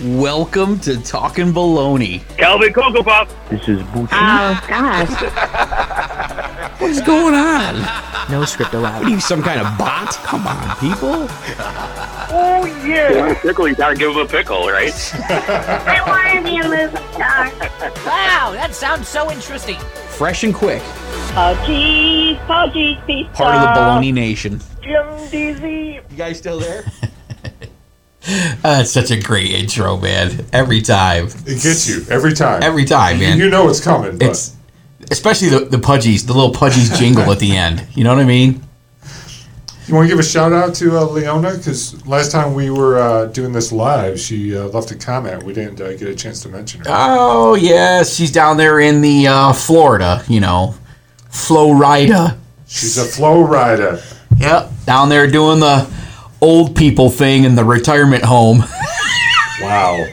Welcome to Talking Baloney. Calvin Cocoa Pop. This is Bucci. Oh, gosh. What is going on? No script allowed. What are you, some kind of bot? Come on, people. Oh, yeah. You want a pickle, you gotta give him a pickle, right? I want to be a movie star. Wow, that sounds so interesting. Fresh and quick. Pudgies, pizza. Part of the Baloney Nation. Jim DZ. You guys still there? It's such a great intro, man. Every time. It gets you every time. Every time, man. You know it's coming. But. It's especially the Pudgies, the little Pudgies jingle at the end. You know what I mean? You want to give a shout out to Leona? Because last time we were doing this live, she left a comment. We didn't get a chance to mention her. Oh, yes. She's down there in the Florida, Florida. She's a flow rider. Yep. Down there doing the old people thing in the retirement home. Wow.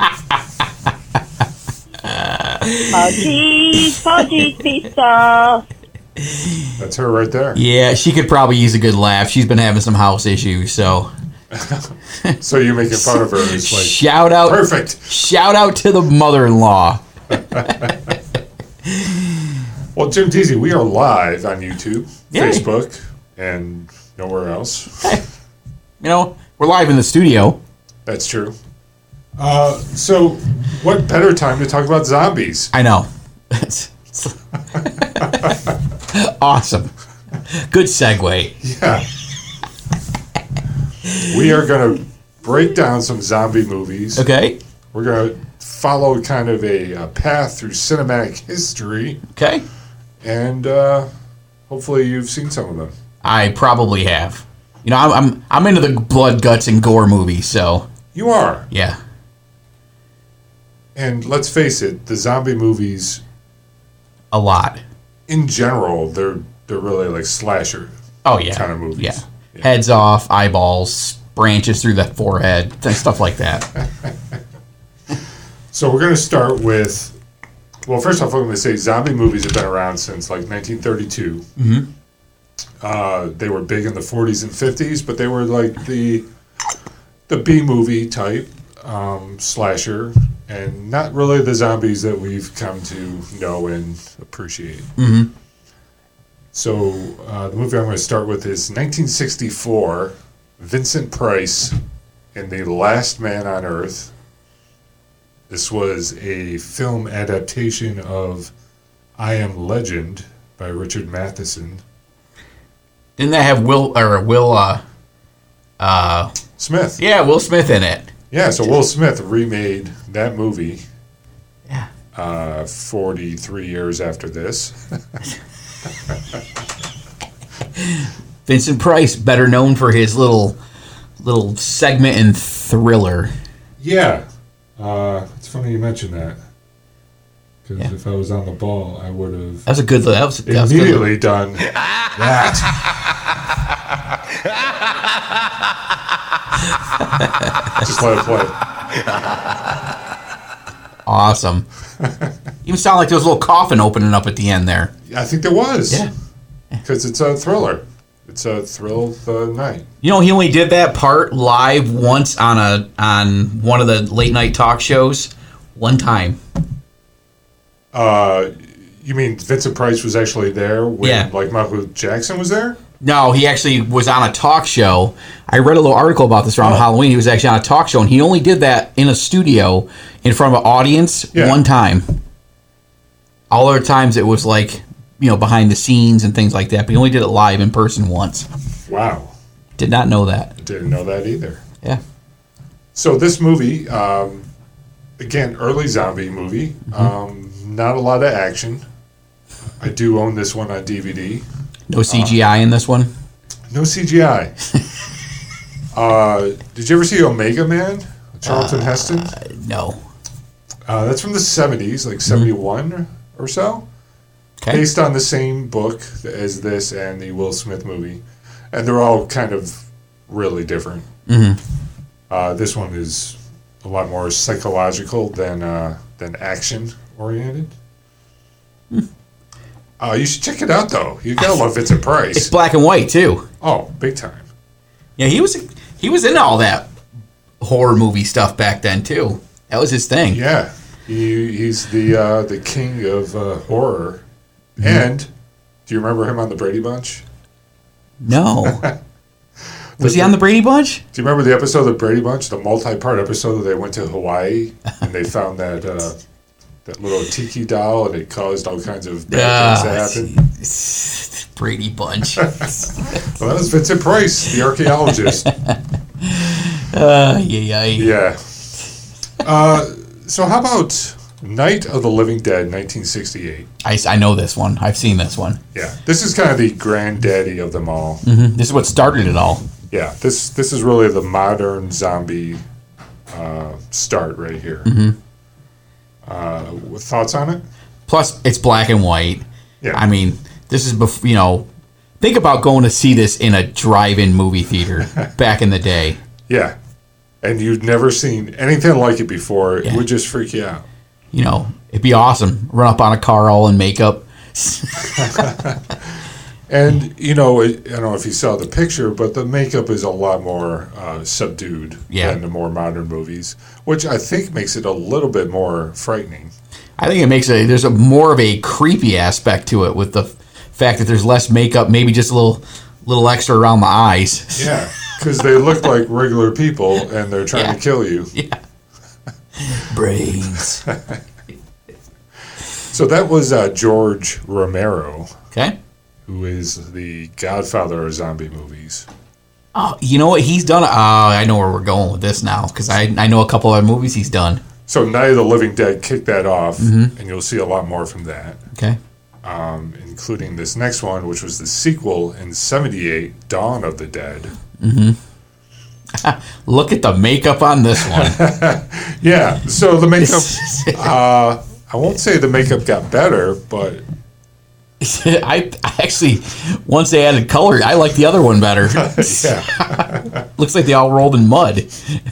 Pudgies, pizza. That's her right there. Yeah, she could probably use a good laugh. She's been having some house issues, so. So you're making fun of her. It's like, shout out. Perfect. Shout out to the mother-in-law. Well, Jim Deasy, we are live on YouTube, Yay. Facebook, and nowhere else. Hey, we're live in the studio. That's true. So what better time to talk about zombies? I know. Awesome. Good segue. Yeah. We are going to break down some zombie movies. Okay. We're going to follow kind of a path through cinematic history. Okay. And hopefully you've seen some of them. I probably have. I'm into the blood, guts, and gore movies, so. You are. Yeah. And let's face it, the zombie movies, a lot. in general, they're really like slasher kind of movies. Yeah. Heads off, eyeballs, branches through the forehead, stuff like that. So we're going to start with, well, first off, I'm going to say zombie movies have been around since like 1932. Mm-hmm. They were big in the 40s and 50s, but they were like the B-movie type slasher, and not really the zombies that we've come to know and appreciate. Mm-hmm. So the movie I'm going to start with is 1964, Vincent Price in The Last Man on Earth. This was a film adaptation of I Am Legend by Richard Matheson. Didn't that have Will Smith? Yeah, Will Smith in it. Yeah, so Will Smith remade that movie. Yeah. 43 years after this. Vincent Price, better known for his little segment in Thriller. Yeah. It's funny you mentioned that. Because if I was on the ball, I would have That was good. immediately done that. Just let it play. Awesome. Even sound like there was a little coffin opening up at the end there. I think there was. Yeah. Because it's a thriller. It's a thrill of the night. He only did that part live once on one of the late night talk shows, one time. You mean Vincent Price was actually there when like Michael Jackson was there? No, he actually was on a talk show. I read a little article about this around Halloween. He was actually on a talk show, and he only did that in a studio in front of an audience one time. All other times it was like, behind the scenes and things like that, but he only did it live in person once. Wow. Did not know that. Didn't know that either. Yeah. So this movie, again, early zombie movie, not a lot of action. I do own this one on DVD. No CGI in this one? No CGI. Did you ever see Omega Man? Charlton Heston? No. That's from the 70s, like 71 or so. Okay. Based on the same book as this and the Will Smith movie. And they're all kind of really different. Mm-hmm. This one is a lot more psychological than action-oriented. You should check it out, though. You gotta love Vincent Price. It's black and white, too. Oh, big time. Yeah, he was into all that horror movie stuff back then, too. That was his thing. Yeah, he's the king of horror. Mm-hmm. And do you remember him on the Brady Bunch? No. Was he on the Brady Bunch? Do you remember the episode of the Brady Bunch, the multi-part episode that they went to Hawaii and they found that little tiki doll and it caused all kinds of bad things to happen? Brady Bunch. Well, that was Vincent Price, the archaeologist. Yeah. So how about Night of the Living Dead, 1968? I know this one. I've seen this one. Yeah. This is kind of the granddaddy of them all. Mm-hmm. This is what started it all. Yeah. This is really the modern zombie start right here. Mm-hmm. Thoughts on it? Plus, it's black and white. Yeah. I mean, this is before, think about going to see this in a drive-in movie theater back in the day. Yeah. And you'd never seen anything like it before. It would just freak you out. It'd be awesome. Run up on a car all in makeup. And, I don't know if you saw the picture, but the makeup is a lot more subdued than the more modern movies, which I think makes it a little bit more frightening. I think it makes there's more of a creepy aspect to it with the fact that there's less makeup, maybe just a little extra around the eyes. Yeah, because they look like regular people and they're trying to kill you. Yeah. Brains. So that was George Romero. Okay. Who is the godfather of zombie movies. Oh, you know what he's done? I know where we're going with this now, because I know a couple other movies he's done. So Night of the Living Dead kicked that off, and you'll see a lot more from that. Okay. Including this next one, which was the sequel in 1978, Dawn of the Dead. Mm-hmm. Look at the makeup on this one. Yeah, so the makeup, I won't say the makeup got better, but... I actually, once they added color, I like the other one better. Yeah. Looks like they all rolled in mud.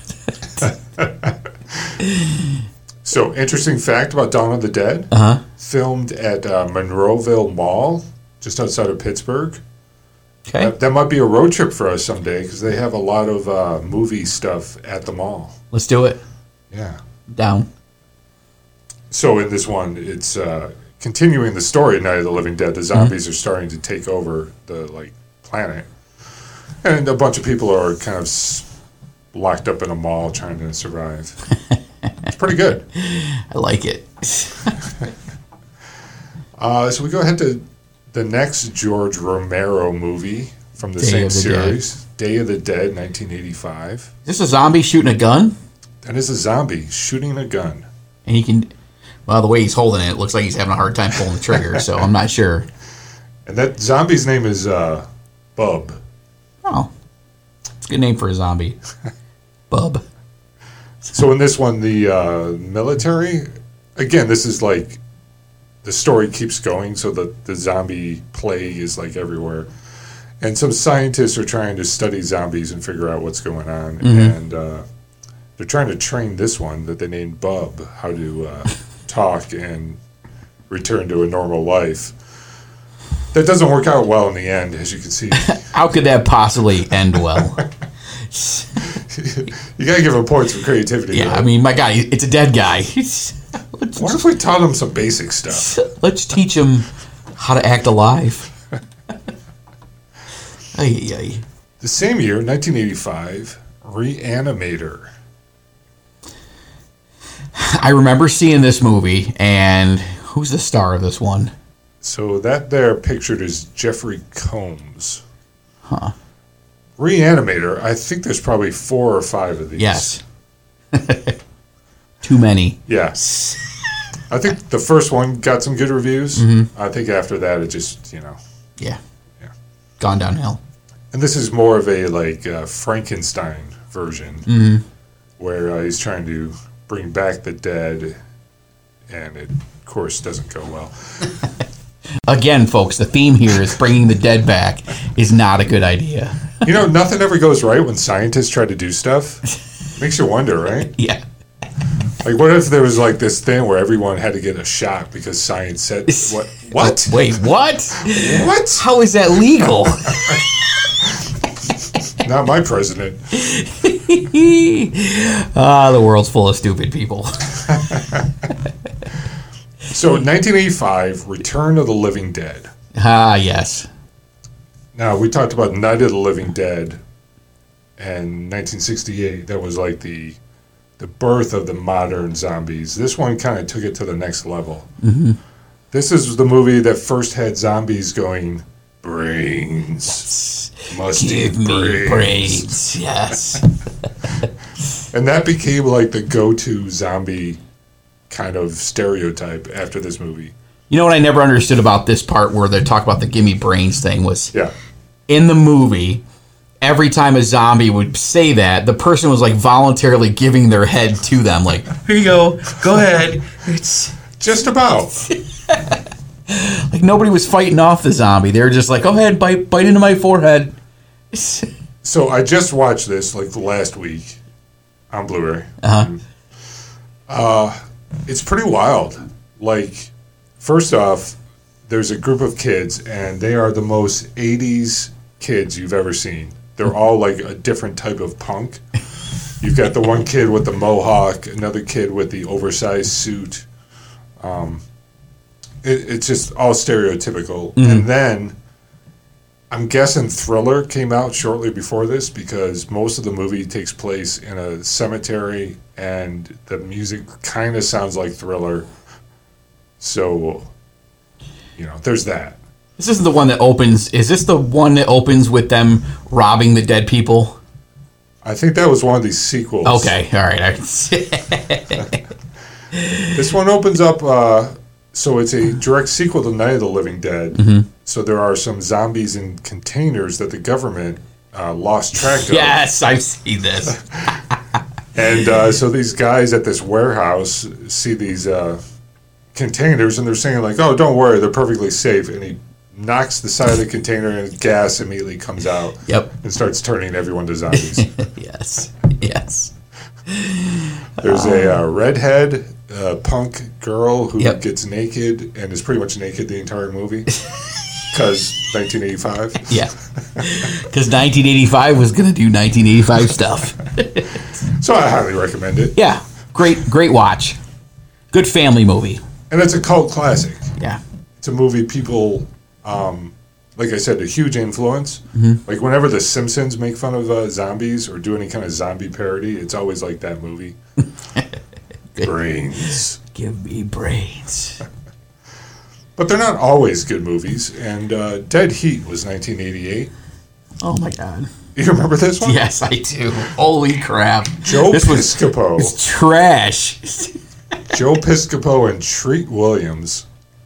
So, interesting fact about Dawn of the Dead. Filmed at Monroeville Mall, just outside of Pittsburgh. Okay. That might be a road trip for us someday, because they have a lot of movie stuff at the mall. Let's do it. Yeah. Down. So, in this one, it's... continuing the story of Night of the Living Dead, the zombies are starting to take over the planet, and a bunch of people are kind of locked up in a mall trying to survive. It's pretty good. I like it. So we go ahead to the next George Romero movie from the same series, Day of the Dead, 1985. Is this a zombie shooting a gun? That is a zombie shooting a gun, and he can. Well, the way he's holding it looks like he's having a hard time pulling the trigger, so I'm not sure. And that zombie's name is Bub. Oh. It's a good name for a zombie. Bub. So in this one, the military... Again, this is like... The story keeps going, so the zombie plague is everywhere. And some scientists are trying to study zombies and figure out what's going on. And they're trying to train this one that they named Bub how to... talk and return to a normal life. That doesn't work out well in the end, as you can see. How could that possibly end well? You gotta give him points for creativity. Yeah, though. I mean, my guy, it's a dead guy. What if we taught him some basic stuff? Let's teach him how to act alive. Ay. The same year, 1985, Reanimator. I remember seeing this movie, and who's the star of this one? So that there pictured is Jeffrey Combs. Huh. Reanimator, I think there's probably 4 or 5 of these. Yes. Too many. Yes. I think the first one got some good reviews. I think after that, it just, Yeah. Gone downhill. And this is more of a, Frankenstein version. Where he's trying to bring back the dead, and it, of course, doesn't go well. Again, folks, the theme here is bringing the dead back is not a good idea. Nothing ever goes right when scientists try to do stuff. Makes you wonder, right? Yeah. What if there was this thing where everyone had to get a shot because science said what? Wait, what? What? How is that legal? Not my president. The world's full of stupid people. So, 1985, Return of the Living Dead. Ah, yes. Now, we talked about Night of the Living Dead and 1968. That was like the birth of the modern zombies. This one kind of took it to the next level. Mm-hmm. This is the movie that first had zombies going, brains. Must Give eat me brains. Yes. And that became like the go-to zombie kind of stereotype after this movie. You know what I never understood about this part where they talk about the gimme brains thing was Yeah. in the movie, every time a zombie would say that, the person was like voluntarily giving their head to them. Like, here you go ahead. It's Just about. like nobody was fighting off the zombie. They were just like, go ahead, bite into my forehead. So I just watched this like last week on Blu-ray. It's pretty wild. Like, first off, there's a group of kids, and they are the most 80s kids you've ever seen. They're all like a different type of punk. You've got the one kid with the mohawk, another kid with the oversized suit. It's just all stereotypical. And then I'm guessing Thriller came out shortly before this because most of the movie takes place in a cemetery and the music kind of sounds like Thriller. So, there's that. This isn't the one that opens. Is this the one that opens with them robbing the dead people? I think that was one of these sequels. Okay, all right. This one opens up, so it's a direct sequel to Night of the Living Dead. So there are some zombies in containers that the government lost track of. Yes, I've seen this. And so these guys at this warehouse see these containers, and they're saying like, "Oh, don't worry, they're perfectly safe." And he knocks the side of the container, and gas immediately comes out. Yep. And starts turning everyone to zombies. Yes. There's a redhead punk girl who Yep. gets naked and is pretty much naked the entire movie. Because 1985. Yeah. Because 1985 was going to do 1985 stuff. So I highly recommend it. Yeah. Great watch. Good family movie. And it's a cult classic. Yeah. It's a movie people, like I said, a huge influence. Like whenever The Simpsons make fun of zombies or do any kind of zombie parody, it's always like that movie. Brains. Give me brains. But they're not always good movies. And Dead Heat was 1988. Oh my God. You remember this one? Yes, I do. Holy crap. Joe This was Piscopo. It's trash. Joe Piscopo and Treat Williams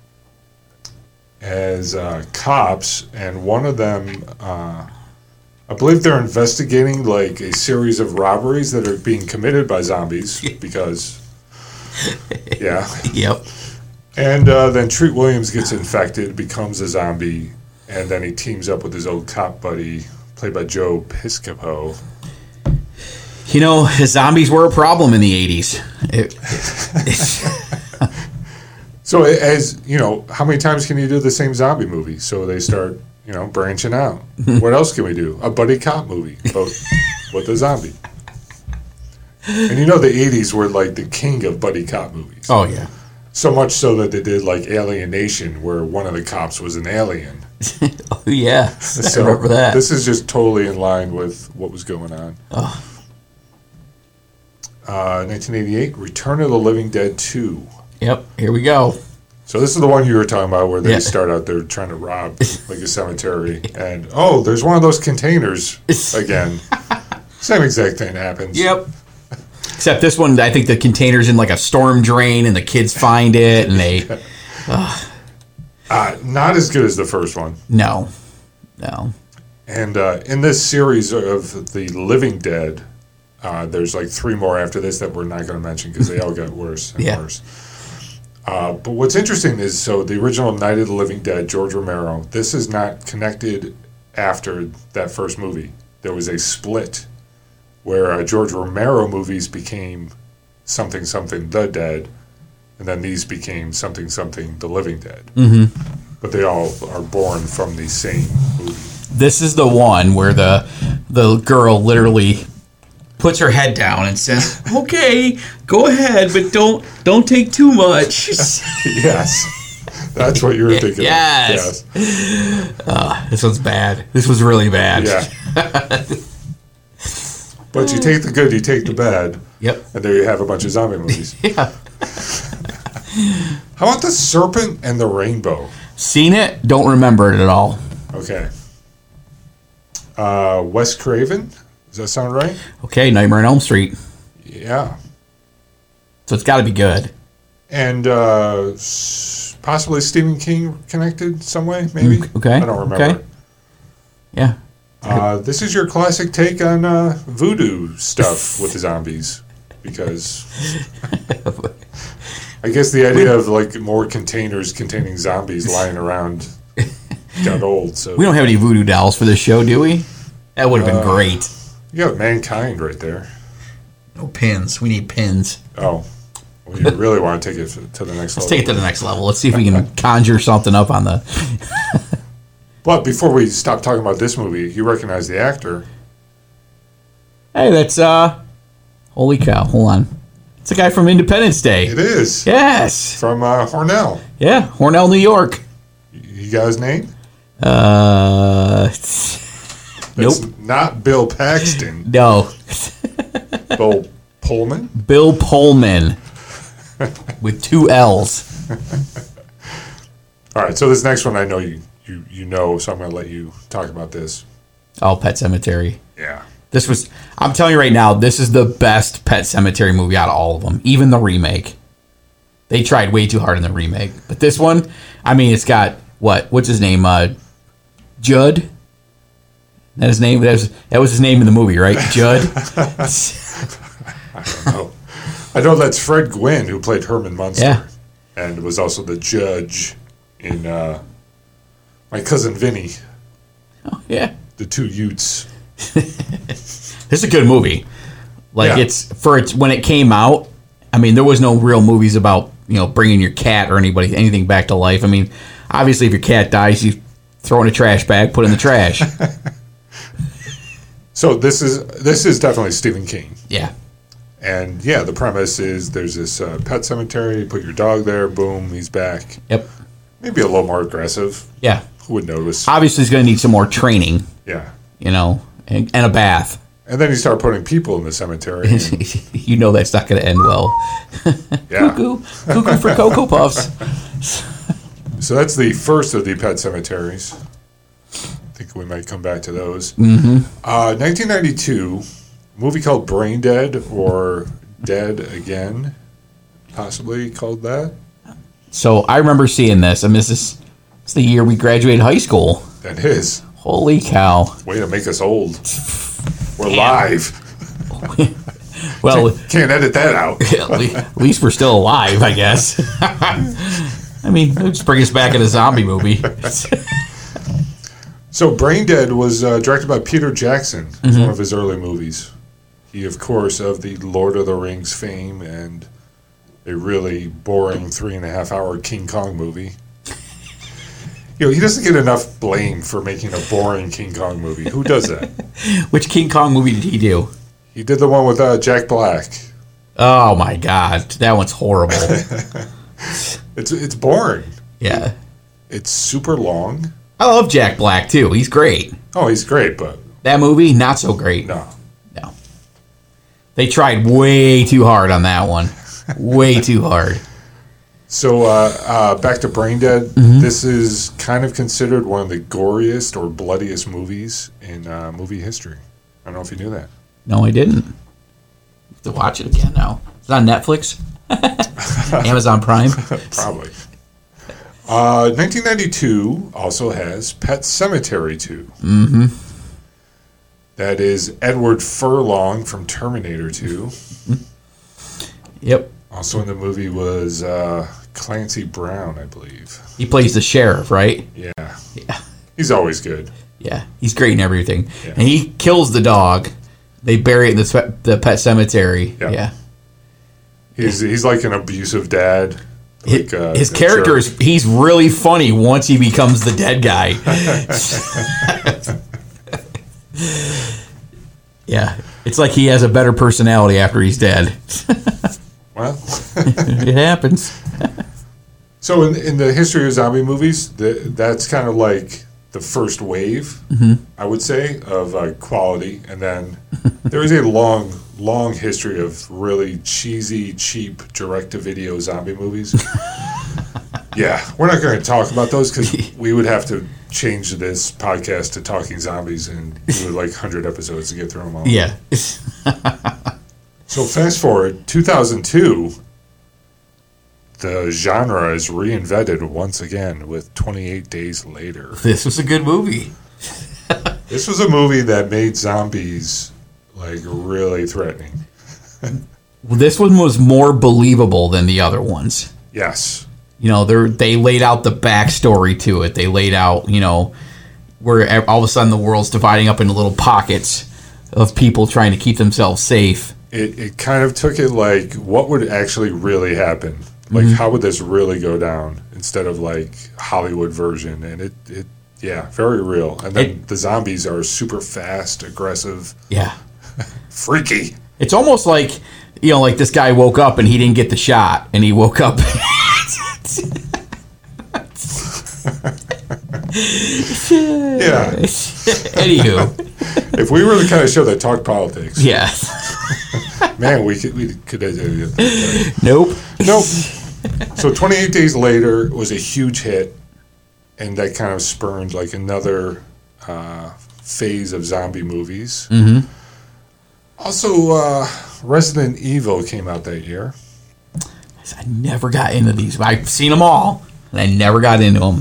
as cops, and one of them, I believe they're investigating like a series of robberies that are being committed by zombies because, yeah. Yep. And then Treat Williams gets infected, becomes a zombie, and then he teams up with his old cop buddy, played by Joe Piscopo. Zombies were a problem in the 80s. So as how many times can you do the same zombie movie? So they start, branching out. What else can we do? A buddy cop movie, but with a zombie. And the 80s were like the king of buddy cop movies. Oh, yeah. So much so that they did like Alienation, where one of the cops was an alien. Oh, yeah. I remember that. This is just totally in line with what was going on. 1988, Return of the Living Dead 2. Yep. Here we go. So this is the one you were talking about where they Yeah. start out there trying to rob like a cemetery. And, there's one of those containers again. Same exact thing happens. Yep. Except this one, I think the container's in like a storm drain and the kids find it and they... Not as good as the first one. No. And in this series of The Living Dead, there's like 3 more after this that we're not going to mention because they all got worse and worse. But what's interesting is, so the original Night of the Living Dead, George Romero, this is not connected after that first movie. There was a split where George Romero movies became something The Dead, and then these became something The Living Dead. Mm-hmm. But they all are born from the same movie. This is the one where the the girl literally puts her head down and says, "Okay, go ahead, but don't take too much." Yes. That's what you were thinking. Yes. Of. Yes. This one's bad. This was really bad. Yeah. But you take the good, you take the bad. Yep. And there you have a bunch of zombie movies. Yeah. How about The Serpent and the Rainbow? Seen it, don't remember it at all. Okay. Wes Craven? Does that sound right? Okay, Nightmare on Elm Street. Yeah. So it's got to be good. And possibly Stephen King connected some way, maybe? Okay. I don't remember. Okay. Yeah. This is your classic take on voodoo stuff with the zombies. Because I guess the idea of like more containers containing zombies lying around got old. So We don't have any voodoo dolls for this show, do we? That would have been great. you got Mankind right there. No pins. We need pins. Oh. Well, you really want to take it to the next level. Let's take it to the next level. Let's see if we can conjure something up on the... But before we stop talking about this movie, you recognize the actor. Hey, that's... Holy cow. Hold on. It's a guy from Independence Day. It is. Yes. From Hornell. Yeah, Hornell, New York. You got his name? Nope. It's not Bill Paxton. No. Bill Pullman? Bill Pullman. With 2 L's. All right, so this next one I know you know, so I'm going to let you talk about this. Oh, Pet Sematary. Yeah. This was... I'm telling you right now, this is the best Pet Sematary movie out of all of them. Even the remake. They tried way too hard in the remake. But this one, I mean, it's got... What's his name? Judd? That his name? That was his name in the movie, right? Judd? I don't know. I know that's Fred Gwynn, who played Herman Munster. Yeah. And was also the judge in My Cousin Vinny. Oh, yeah. The Two Utes. This is a good movie. Like, Yeah. when it came out, I mean, there was no real movies about, bringing your cat or anything back to life. I mean, obviously, if your cat dies, you throw in a trash bag, put it in the trash. So this is definitely Stephen King. Yeah. And yeah, the premise is there's this pet cemetery, you put your dog there, boom, he's back. Yep. Maybe a little more aggressive. Yeah. Who would notice? Obviously, he's going to need some more training, Yeah. and a bath. And then you start putting people in the cemetery. And, That's not going to end well. yeah. Cuckoo for Cocoa Puffs. So that's the first of the pet cemeteries. I think we might come back to those. 1992, a movie called Brain Dead or Dead Again, possibly called that. So I remember seeing this. I mean, it's the year we graduated high school. That is. Holy cow. Way to make us old. We're live. Well, Can't edit that out. at least we're still alive, I guess. I mean, it'll just bring us back in a zombie movie. So Brain Dead was directed by Peter Jackson. It was one of his early movies. He, of course, of the Lord of the Rings fame and a really boring 3.5-hour King Kong movie. He doesn't get enough blame for making a boring King Kong movie. Who does that? Which King Kong movie did he do? He did the one with Jack Black. Oh my God, that one's horrible. It's boring. Yeah. It's super long. I love Jack Black too. He's great. Oh, he's great, but That movie, not so great. no. No. They tried way too hard on that one. Way too hard. So back to Brain Dead. This is kind of considered one of the goriest or bloodiest movies in movie history. I don't know if you knew that. No, I didn't. Have to watch it again now. It's on Netflix. Amazon Prime. Probably. 1992 also has Pet Sematary 2. Mm-hmm. That is Edward Furlong from Terminator 2. Yep. Also in the movie was Clancy Brown, I believe. He plays the sheriff, right? Yeah. Yeah. He's always good. Yeah. He's great in everything. Yeah. And he kills the dog. They bury it in the pet cemetery. Yeah. Yeah. He's like an abusive dad. Like, His character he's really funny once he becomes the dead guy. Yeah, it's like he has a better personality after he's dead. Well, It happens. so in the history of zombie movies, that's kind of like the first wave, I would say, of quality. And then there is a long history of really cheesy, cheap, direct-to-video zombie movies. Yeah, we're not going to talk about those because we would have to change this podcast to Talking Zombies and do like 100 episodes to get through them all. Yeah. So fast forward, 2002, the genre is reinvented once again with 28 Days Later. This was a good movie. This was a movie that made zombies like really threatening. This one was more believable than the other ones. Yes. You know, they laid out the backstory to it. They laid out, you know, where all of a sudden the world's dividing up into little pockets of people trying to keep themselves safe. It kind of took it like, what would actually really happen? Like, how would this really go down? Instead of like Hollywood version. And it yeah, very real. And then the zombies are super fast, aggressive. Yeah. Freaky. It's almost like, you know, like this guy woke up and he didn't get the shot. And he woke up. Yeah. Anywho. If we were the kind of show that talked politics, Yeah. man, we could Nope. Nope. So 28 Days Later was a huge hit, and that kind of spurned like another phase of zombie movies. Mm-hmm. Also, Resident Evil came out that year. I never got into these. I've seen them all, and I never got into them.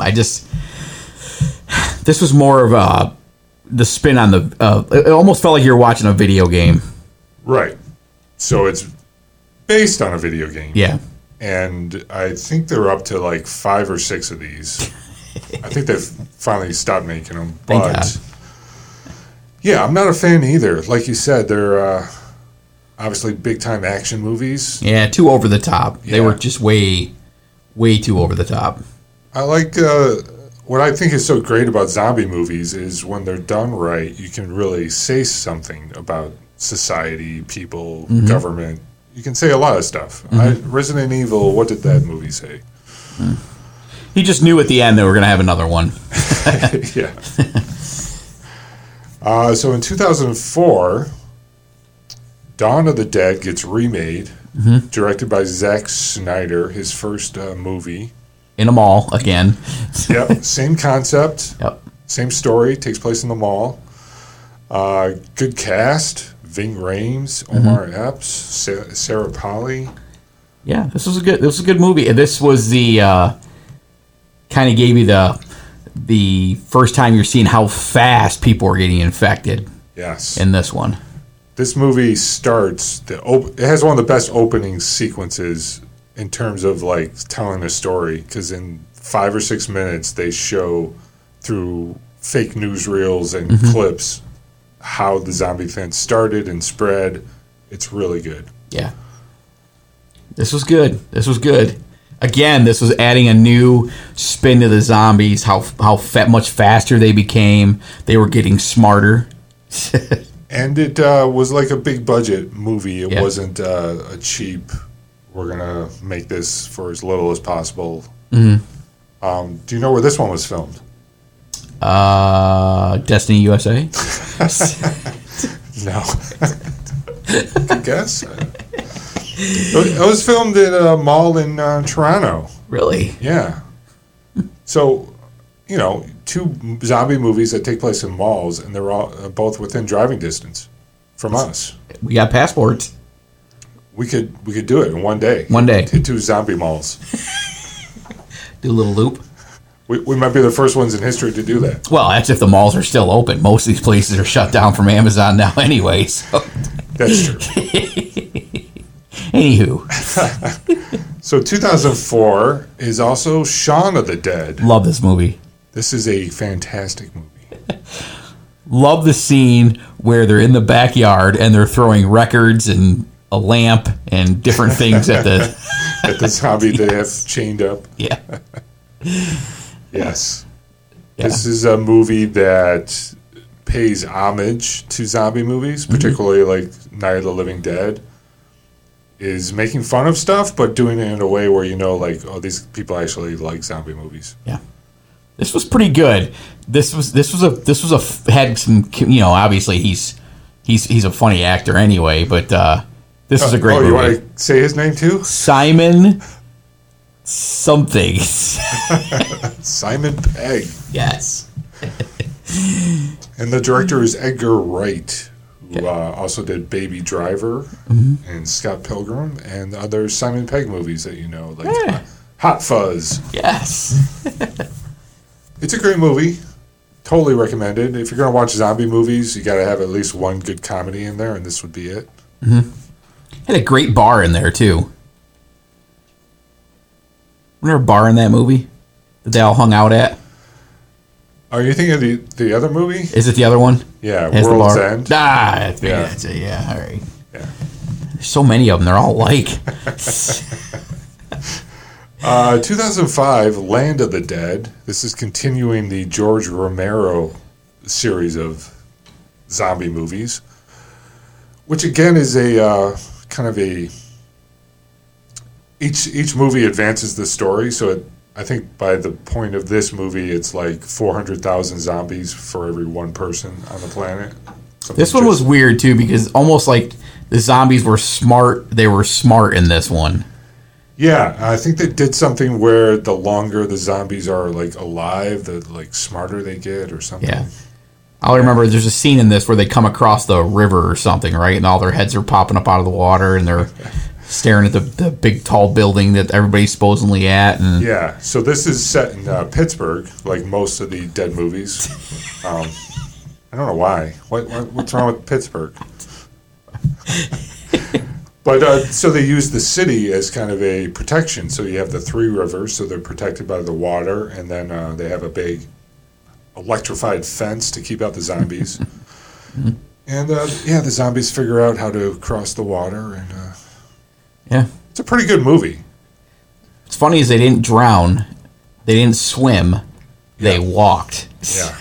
This was more of the spin on the. It almost felt like you were watching a video game. Right. So it's based on a video game. Yeah. And I think they're up to like 5 or 6 of these. I think they've finally stopped making them. Thank But God. yeah, I'm not a fan either. Like you said, they're obviously big-time action movies. Yeah, too over the top. They Yeah. were just way too over the top. I like what I think is so great about zombie movies is when they're done right, you can really say something about society, people, government. You can say a lot of stuff. Resident Evil, what did that movie say? He just knew at the end they were going to have another one. Yeah. So in 2004, Dawn of the Dead gets remade, directed by Zack Snyder, his first movie. In a mall again. Yep, same concept, Yep. same story, takes place in the mall. Good cast, Ving Rhames, Omar Epps, Sarah Polley. Yeah, this was a good movie. And this was the kind of gave you the first time you're seeing how fast people were getting infected Yes. in this one. This movie starts, it has one of the best opening sequences in terms of like telling a story, because in 5 or 6 minutes they show through fake newsreels and clips how the zombie fence started and spread. It's really good. Yeah. This was good. Again, this was adding a new spin to the zombies, how much faster they became. They were getting smarter. And it was like a big budget movie. It Yeah. wasn't a cheap, we're going to make this for as little as possible. Do you know where this one was filmed? Destiny USA. No. Good guess. It was filmed at a mall in Toronto. Really? Yeah. So, you know, 2 zombie movies that take place in malls, and they're all both within driving distance from us. We got passports. We could do it in one day. One day. Hit 2 zombie malls. Do a little loop. We might be the first ones in history to do that. Well, that's if the malls are still open. Most of these places are shut down from Amazon now anyway. So. That's true. Anywho. So 2004 is also Shaun of the Dead. Love this movie. This is a fantastic movie. Love the scene where they're in the backyard and they're throwing records and a lamp and different things at the... At the zombie they have chained up. Yeah. Yes. Yeah. This is a movie that pays homage to zombie movies, particularly like Night of the Living Dead, is making fun of stuff, but doing it in a way where like, oh, these people actually like zombie movies. Yeah, this was pretty good. This was had some, obviously he's a funny actor anyway, but this is a great movie. You want to say his name too? Simon something. Simon Pegg. Yes. And the director is Edgar Wright, who also did Baby Driver and Scott Pilgrim and other Simon Pegg movies that like Hot Fuzz. Yes. It's a great movie. Totally recommended. If you're going to watch zombie movies, you got to have at least one good comedy in there, and this would be it. Mm-hmm. Had a great bar in there, too. Was there a bar in that movie that they all hung out at? Are you thinking of the other movie? Is it the other one? Yeah, Has World's End. That's it. Yeah, all right. Yeah. There's so many of them. They're all alike. 2005, Land of the Dead. This is continuing the George Romero series of zombie movies, which again is a kind of a... Each movie advances the story, so I think by the point of this movie, it's like 400,000 zombies for every one person on the planet. This one was weird, too, because almost like the zombies were smart. They were smart in this one. Yeah, I think they did something where the longer the zombies are like alive, the like smarter they get or something. Yeah. I remember there's a scene in this where they come across the river or something, right? And all their heads are popping up out of the water and they're staring at the big tall building that everybody's supposedly at. And yeah, so this is set in Pittsburgh, like most of the Dead movies. I don't know why. What's wrong with Pittsburgh? But so they use the city as kind of a protection. So you have the three rivers, so they're protected by the water, and then they have a big electrified fence to keep out the zombies. And the zombies figure out how to cross the water, and it's a pretty good movie. What's funny is they didn't drown, they didn't swim, they walked. Yeah.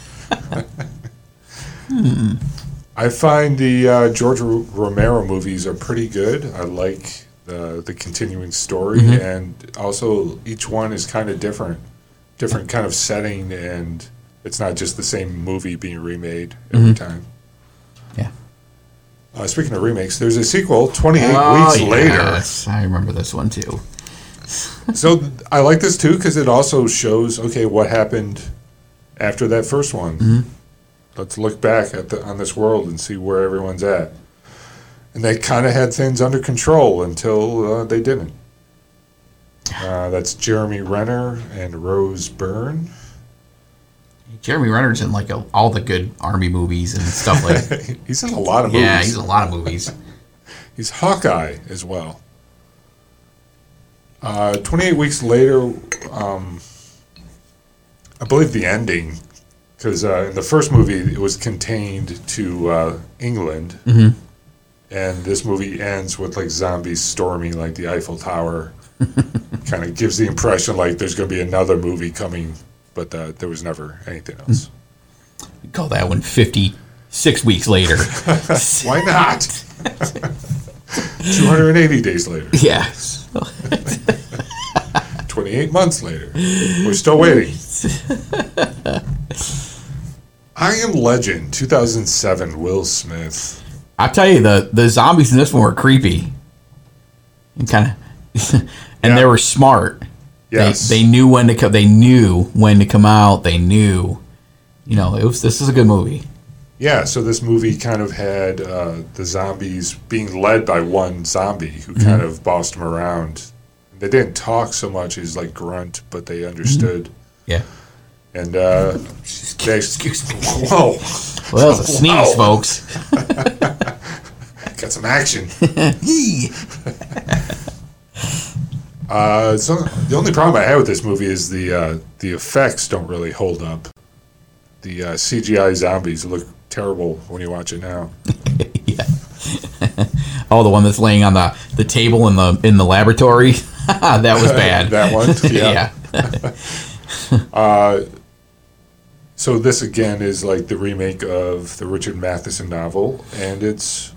I find the George Romero movies are pretty good. I like the continuing story, and also each one is kind of different kind of setting, and it's not just the same movie being remade every time. Yeah. Speaking of remakes, there's a sequel, 28 Weeks Later. I remember this one too. So I like this too because it also shows, okay, what happened after that first one. Let's look back on this world and see where everyone's at. And they kind of had things under control until they didn't. That's Jeremy Renner and Rose Byrne. Jeremy Renner's in like all the good Army movies and stuff like that. He's in a lot of movies. Yeah, he's in a lot of movies. He's Hawkeye as well. 28 Weeks Later, I believe the ending, because in the first movie it was contained to England, and this movie ends with like zombies storming like the Eiffel Tower. Kind of gives the impression like there's going to be another movie coming, but there was never anything else. We call that one 56 Weeks Later. Why not? 280 days later. Yeah. 28 months later. We're still waiting. I Am Legend, 2007, Will Smith. I'll tell you, the zombies in this one were creepy. And kind of... and they were smart. Yes. They knew when to come. They knew when to come out. They knew, this is a good movie. Yeah. So this movie kind of had the zombies being led by one zombie who kind of bossed them around. They didn't talk so much as like grunt, but they understood. Yeah. And excuse me. Whoa. Well, that was a sneeze, folks. Got some action. So the only problem I had with this movie is the effects don't really hold up. The CGI zombies look terrible when you watch it now. Yeah. Oh, the one that's laying on the table in the laboratory. That was bad. That one. Yeah. So this again is like the remake of the Richard Matheson novel, and it's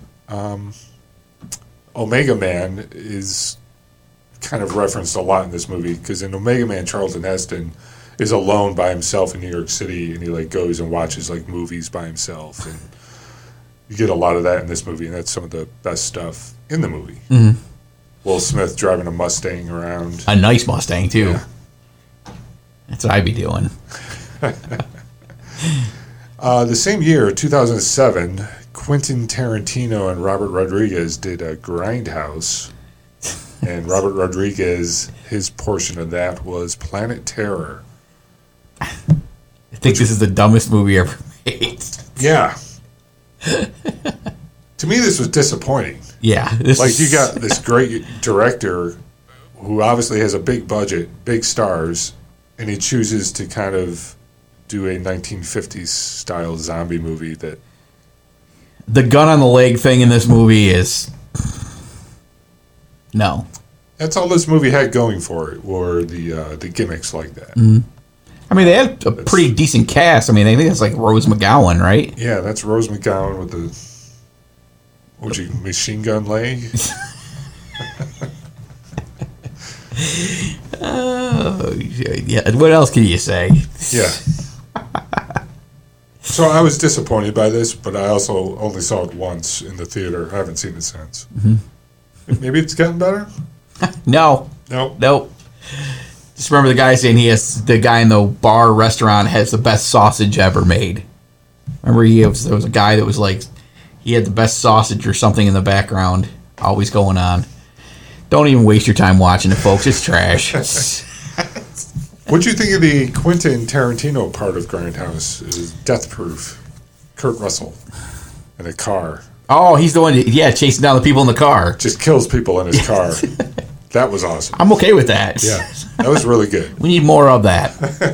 Omega Man is kind of referenced a lot in this movie, because in Omega Man, Charlton Heston is alone by himself in New York City, and he like goes and watches like movies by himself, and you get a lot of that in this movie, and that's some of the best stuff in the movie. Mm-hmm. Will Smith driving a Mustang around. A nice Mustang, too. Yeah. That's what I'd be doing. The same year, 2007, Quentin Tarantino and Robert Rodriguez did a Grindhouse. And Robert Rodriguez, his portion of that was Planet Terror. I think this is the dumbest movie ever made. Yeah. To me, this was disappointing. Yeah. Like, you got this great director who obviously has a big budget, big stars, and he chooses to kind of do a 1950s style zombie movie that... The gun on the leg thing in this movie is... No. That's all this movie had going for it, were the gimmicks like that. Mm-hmm. I mean, they had a pretty decent cast. I mean, I think it's like Rose McGowan, right? Yeah, that's Rose McGowan with the... machine gun leg? Oh, yeah. What else can you say? Yeah. So I was disappointed by this, but I also only saw it once in the theater. I haven't seen it since. Mm-hmm. Maybe it's gotten better? No. Nope. Just remember the guy saying the guy in the bar restaurant has the best sausage ever made. Remember there was a guy that was like, he had the best sausage or something in the background always going on. Don't even waste your time watching it, folks. It's trash. What'd you think of the Quentin Tarantino part of Grindhouse? It was Death Proof. Kurt Russell in a car. Oh, he's the one, chasing down the people in the car. Just kills people in his car. That was awesome. I'm okay with that. Yeah, that was really good. We need more of that.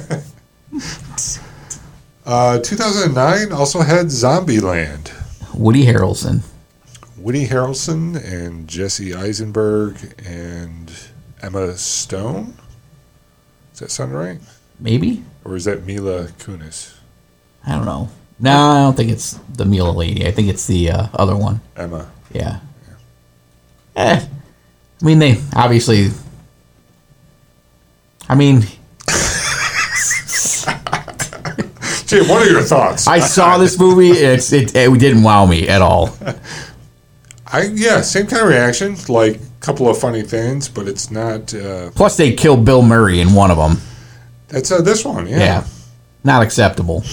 2009 also had Zombieland. Woody Harrelson. Woody Harrelson and Jesse Eisenberg and Emma Stone? Does that sound right? Maybe. Or is that Mila Kunis? I don't know. No, I don't think it's the Mila lady. I think it's the other one. Emma. Yeah. I mean, they obviously... I mean... Gee, what are your thoughts? I saw this movie. It didn't wow me at all. Same kind of reaction. Like, a couple of funny things, but it's not... Plus, they killed Bill Murray in one of them. That's this one, yeah. Not acceptable.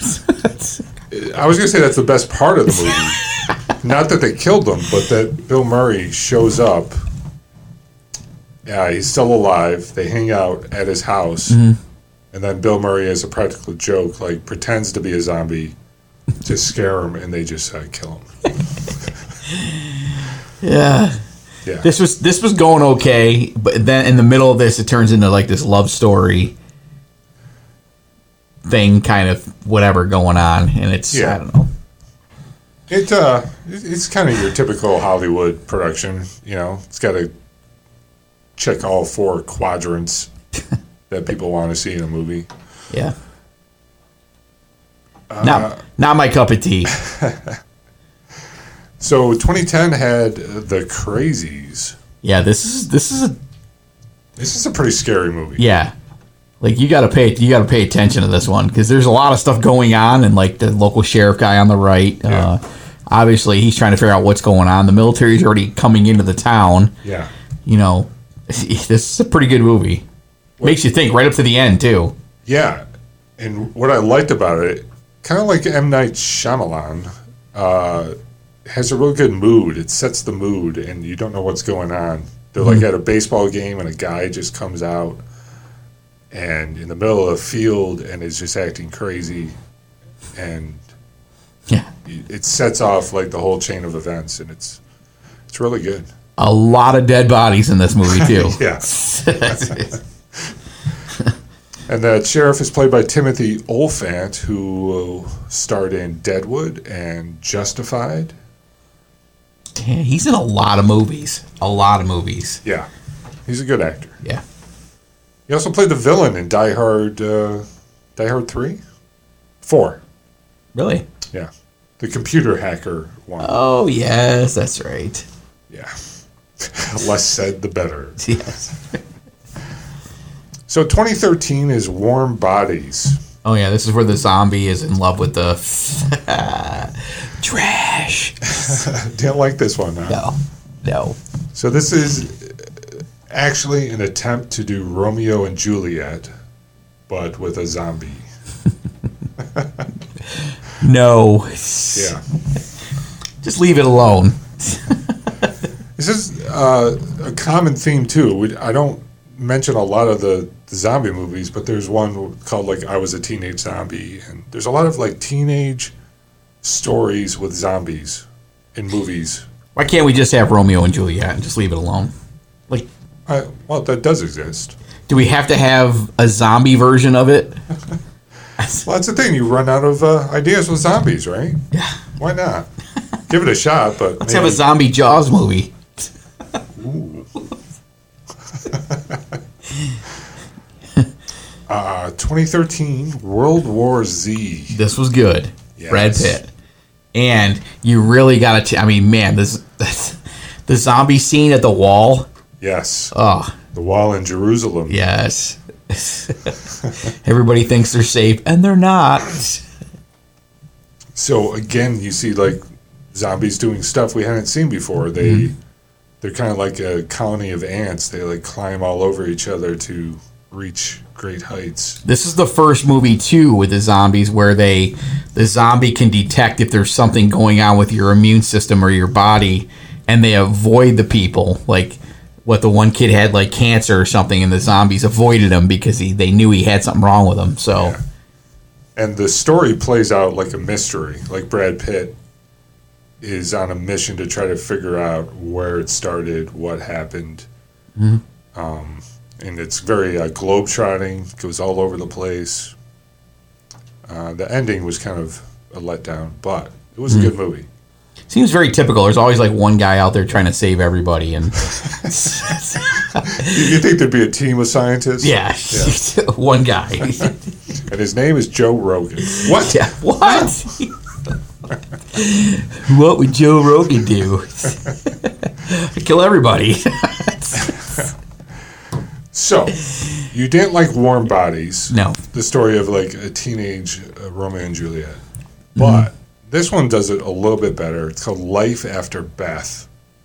I was going to say that's the best part of the movie. Not that they killed him, but that Bill Murray shows up. Yeah, he's still alive. They hang out at his house. Mm-hmm. And then Bill Murray, as a practical joke, like pretends to be a zombie to scare him, and they just kill him. Yeah. This was going okay, but then in the middle of this, it turns into like this love story thing, kind of whatever going on, and it's I don't know. It's kind of your typical Hollywood production. You know, it's got to check all four quadrants that people want to see in a movie. Yeah. Not my cup of tea. So 2010 had The Crazies. Yeah, this is a pretty scary movie. Yeah. Like you got to pay attention to this one because there's a lot of stuff going on, and like the local sheriff guy on the right, obviously he's trying to figure out what's going on. The military's already coming into the town. Yeah. You know, this is a pretty good movie. Makes you think right up to the end too. Yeah, and what I liked about it, kind of like M. Night Shyamalan, has a real good mood. It sets the mood, and you don't know what's going on. They're like at a baseball game, and a guy just comes out and in the middle of the field and is just acting crazy, and it sets off like the whole chain of events, and it's really good. A lot of dead bodies in this movie too. Yeah. And the sheriff is played by Timothy Olyphant, who starred in Deadwood and Justified. Yeah, he's in a lot of movies. Yeah, he's a good actor. Yeah. He also played the villain in Die Hard 3. 4. Really? Yeah. The computer hacker one. Oh, yes, that's right. Yeah. Less said, the better. Yes. So 2013 is Warm Bodies. Oh, yeah, this is where the zombie is in love with the trash. Didn't like this one, huh? No. So this is actually an attempt to do Romeo and Juliet, but with a zombie. No. Yeah. Just leave it alone. This is a common theme, too. I don't mention a lot of the zombie movies, but there's one called, like, I Was a Teenage Zombie. And there's a lot of, like, teenage stories with zombies in movies. Why can't we just have Romeo and Juliet and just leave it alone? Like, well, that does exist. do we have to have a zombie version of it? Well, that's the thing. You run out of ideas with zombies, right? Yeah. Why not? Give it a shot, but Let's have a zombie Jaws movie. Ooh. 2013, World War Z. This was good. Yes. Brad Pitt. And you really got to... I mean, man, the zombie scene at the wall. Yes. Oh. The wall in Jerusalem. Yes. Everybody thinks they're safe, and they're not. So, again, you see, like, zombies doing stuff we hadn't seen before. They're kind of like a colony of ants. They, like, climb all over each other to reach great heights. This is the first movie, too, with the zombies where the zombie can detect if there's something going on with your immune system or your body, and they avoid the people. Like, what the one kid had, like, cancer or something, and the zombies avoided him because they knew he had something wrong with him. So, yeah. And the story plays out like a mystery. Like, Brad Pitt is on a mission to try to figure out where it started, what happened. Mm-hmm. And it's very globe-trotting, goes all over the place. The ending was kind of a letdown, but it was a good movie. seems very typical. There's always like one guy out there trying to save everybody, and You think there'd be a team of scientists? yeah. One guy. And his name is Joe Rogan. What? Yeah, what? What would Joe Rogan do? Kill everybody. So, you didn't like Warm Bodies. No. The story of like a teenage Romeo and Juliet. But this one does it a little bit better. It's called Life After Beth.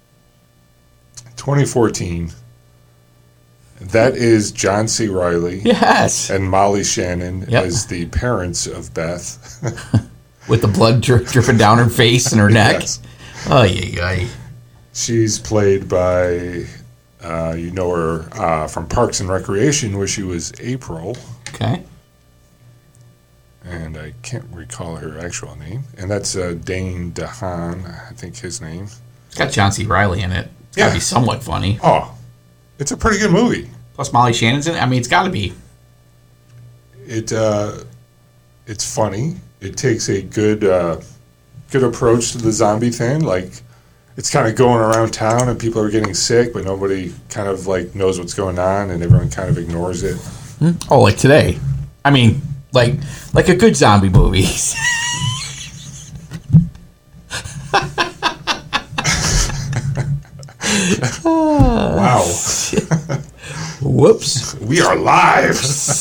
2014. That is John C. Reilly. Yes. And Molly Shannon as the parents of Beth. With the blood dripping down her face and her neck. Yes. Oh, yeah. She's played by, you know her from Parks and Recreation, where she was April. Okay. And I can't recall her actual name. And that's Dane DeHaan, I think his name. It's got John C. Reilly in it. It's got to be somewhat funny. Oh, it's a pretty good movie. Plus Molly Shannon's in it. I mean, it's got to be. It's funny. It takes a good approach to the zombie thing. Like, it's kind of going around town and people are getting sick, but nobody kind of like knows what's going on and everyone kind of ignores it. Oh, like today. I mean, like a good zombie movie. Wow. Whoops. We are live.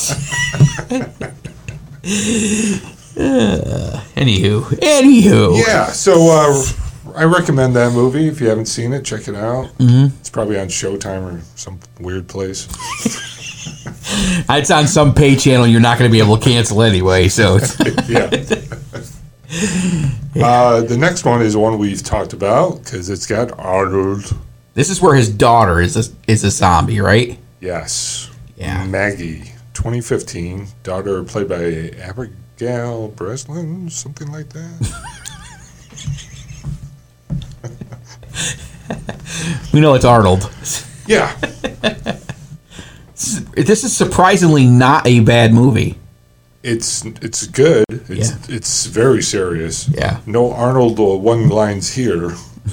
Anywho. Yeah, so I recommend that movie. If you haven't seen it, check it out. Mm-hmm. It's probably on Showtime or some weird place. It's on some pay channel you're not going to be able to cancel anyway, so. Yeah. The next one is one we've talked about because it's got Arnold. This is where his daughter is a zombie, right? Yes. Yeah. Maggie, 2015. Daughter played by Abigail Breslin, something like that. We know it's Arnold. Yeah. This is surprisingly not a bad movie. It's good. It's very serious. Yeah. No Arnold one lines here.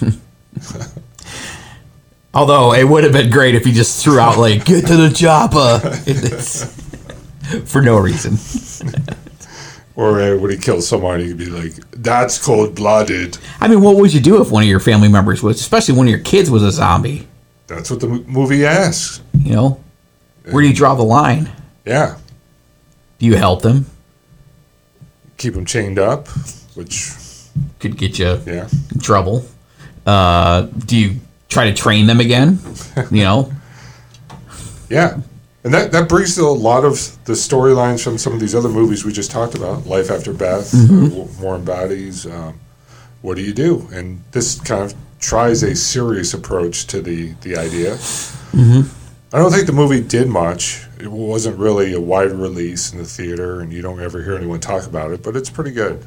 Although it would have been great if he just threw out like "Get to the chopper" for no reason. Or when he kills someone, he could be like, "That's cold-blooded." I mean, what would you do if one of your family members was, especially one of your kids was a zombie? That's what the movie asks. You know, where do you draw the line? Yeah. Do you help them? Keep them chained up, which could get you in trouble. Do you try to train them again? You know? Yeah. And that brings to a lot of the storylines from some of these other movies we just talked about. Life After Beth, Warm Bodies. What do you do? And this kind of tries a serious approach to the idea. I don't think the movie did much. It wasn't really a wide release in the theater, and you don't ever hear anyone talk about it, but it's pretty good.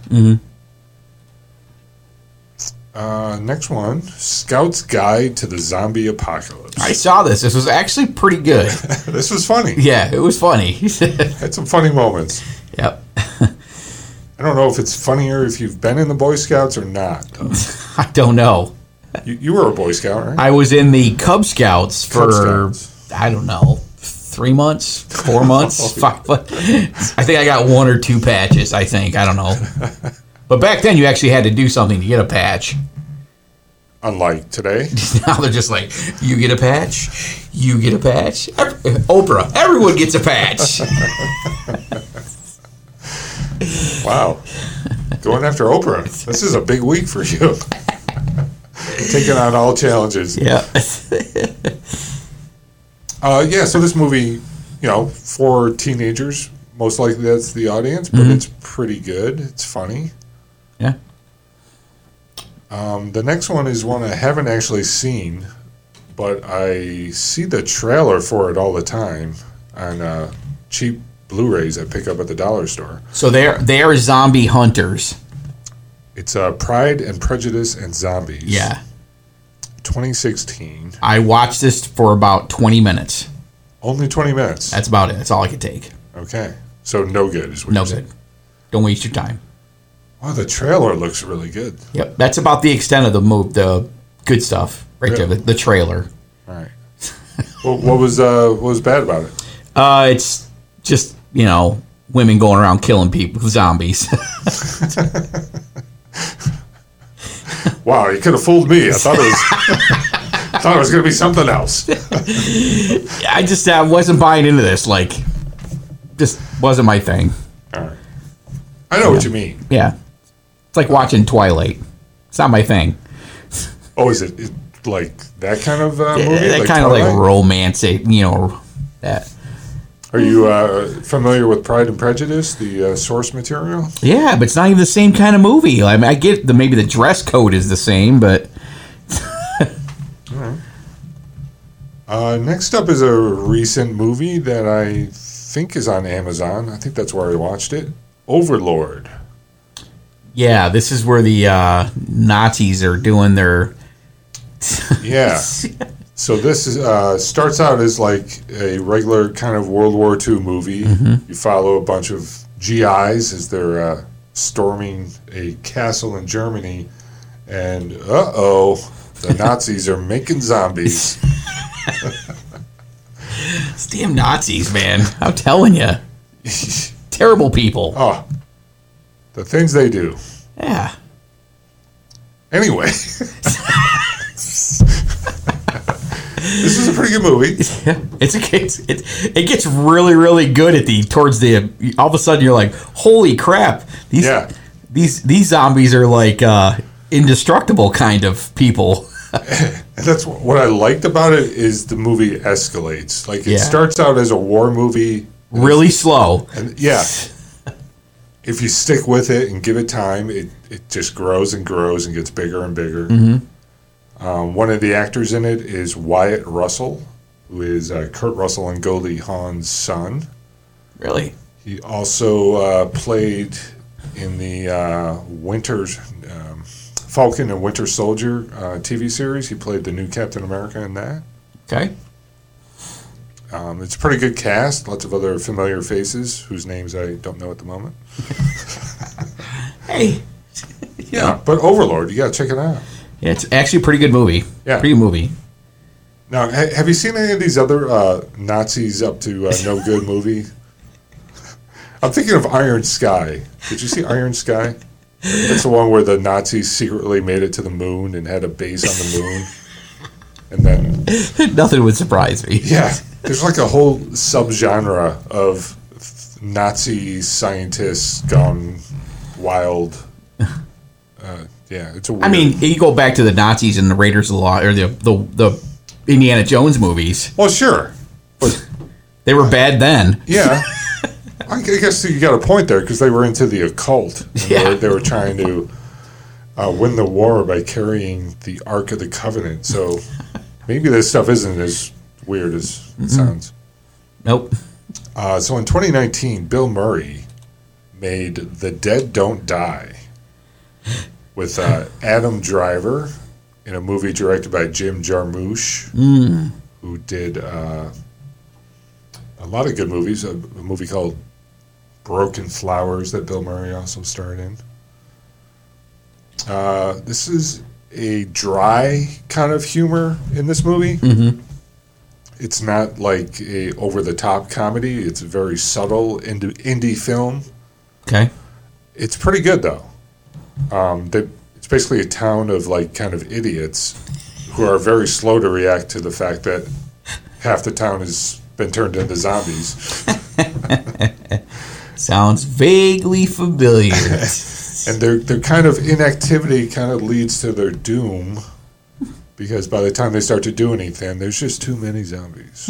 Next one, Scout's Guide to the Zombie Apocalypse. I saw this. This was actually pretty good. This was funny. Yeah, it was funny. Had some funny moments. Yep. I don't know if it's funnier if you've been in the Boy Scouts or not. I don't know. You were a Boy Scout, right? I was in the Cub Scouts for, I don't know, 3 months, 4 months, 5 months. I think I got 1 or 2 patches, I think. I don't know. But back then, you actually had to do something to get a patch. Unlike today. Now they're just like, you get a patch, you get a patch. Oprah, everyone gets a patch. Wow. Going after Oprah. This is a big week for you. Taking on all challenges. Yeah. So this movie, for teenagers, most likely that's the audience, but it's pretty good. It's funny. Yeah. The next one is one I haven't actually seen, but I see the trailer for it all the time on cheap Blu-rays I pick up at the dollar store. So they are zombie hunters. It's Pride and Prejudice and Zombies. Yeah. 2016. I watched this for about 20 minutes. Only 20 minutes? That's about it. That's all I could take. Okay. So no good is what no you're good. saying. Don't waste your time. Wow, the trailer looks really good. Yep. That's about the extent of the good stuff right there, the trailer. All right. Well, what was bad about it? It's just, women going around killing people, zombies. Wow, you could have fooled me. I thought it was going to be something else. I wasn't buying into this. Just wasn't my thing. All right. I know what you mean. Yeah. It's like watching Twilight. It's not my thing. Oh, is it like that kind of movie? That kind of like romance, that. Are you familiar with Pride and Prejudice, the source material? Yeah, but it's not even the same kind of movie. I mean, I get maybe the dress code is the same, but... All right. Next up is a recent movie that I think is on Amazon. I think that's where I watched it. Overlord. Yeah, this is where the Nazis are doing their... Yeah. So this is, starts out as like a regular kind of World War II movie. You follow a bunch of GIs as they're storming a castle in Germany. And, the Nazis are making zombies. These damn Nazis, man. I'm telling you. Terrible people. Oh, the things they do. Yeah. Anyway. This is a pretty good movie. Yeah, it gets really, really good towards the all of a sudden you're like, holy crap, these zombies are like indestructible kind of people. And that's what I liked about it is the movie escalates. Like it starts out as a war movie, really slow, and if you stick with it and give it time, it just grows and grows and gets bigger and bigger. One of the actors in it is Wyatt Russell, who is Kurt Russell and Goldie Hawn's son. Really? He also played in the Falcon and Winter Soldier TV series. He played the new Captain America in that. Okay. It's a pretty good cast. Lots of other familiar faces whose names I don't know at the moment. Hey. Yeah, but Overlord, you got to check it out. Yeah, it's actually a pretty good movie. Yeah. Pretty good movie. Now, have you seen any of these other Nazis up to no good movie? I'm thinking of Iron Sky. Did you see Iron Sky? That's the one where the Nazis secretly made it to the moon and had a base on the moon. And then... Nothing would surprise me. Yeah. There's like a whole subgenre of Nazi scientists gone wild. Yeah, it's a weird... I mean, you go back to the Nazis and the Raiders of the Lost, or the Indiana Jones movies. Well, sure. But they were bad then. Yeah. I guess you got a point there because they were into the occult. And they were trying to win the war by carrying the Ark of the Covenant. So maybe this stuff isn't as weird as it sounds. Nope. So in 2019, Bill Murray made The Dead Don't Die with Adam Driver in a movie directed by Jim Jarmusch, who did a lot of good movies. A movie called Broken Flowers that Bill Murray also starred in. This is a dry kind of humor in this movie. Mm-hmm. It's not like a over-the-top comedy. It's a very subtle indie film. Okay. It's pretty good, though. It's basically a town of, like, kind of idiots who are very slow to react to the fact that half the town has been turned into zombies. Sounds vaguely familiar. And their kind of inactivity kind of leads to their doom, because by the time they start to do anything, there's just too many zombies.